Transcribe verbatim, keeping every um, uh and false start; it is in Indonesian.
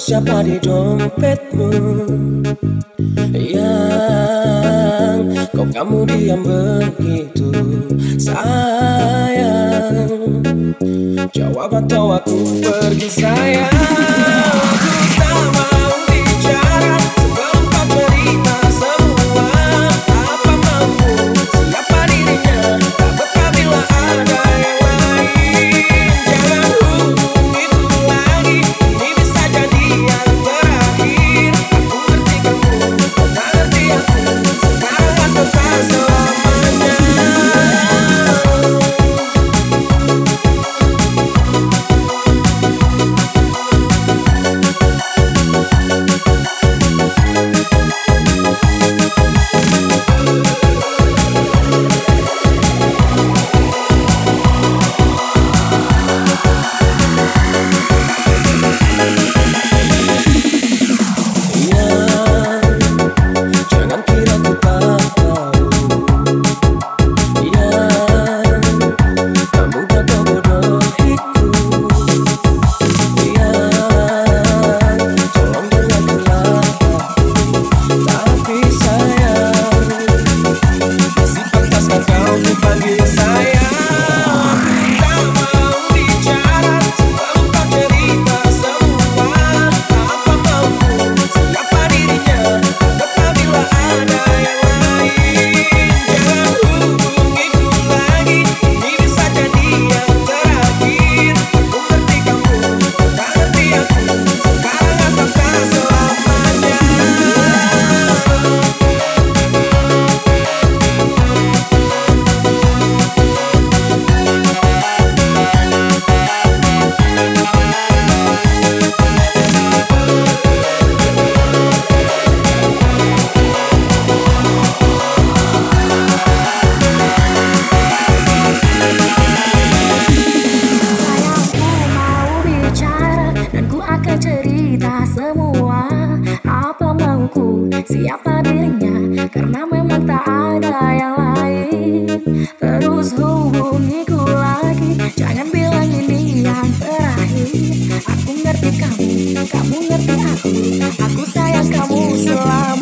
siapa di dompetmu yang kok kamu diam begitu sayang? Jawab atau aku pergi sayang. Aku tak mau bicara sebelum kau cerita semua apa maumu, siapa dirinya, takut bila ada yang lain. Jangan hubungiku lagi, ini bisa jadi yang terakhir. Aku ngerti kamu, kau tak ngerti aku, sekarang atau tak selamanya. Cerita semua apa mauku, siapa dirinya, karena memang tak ada yang lain. Terus hubungiku lagi, jangan bilang ini yang terakhir. Aku ngerti kamu, kamu ngerti aku, aku sayang kamu selama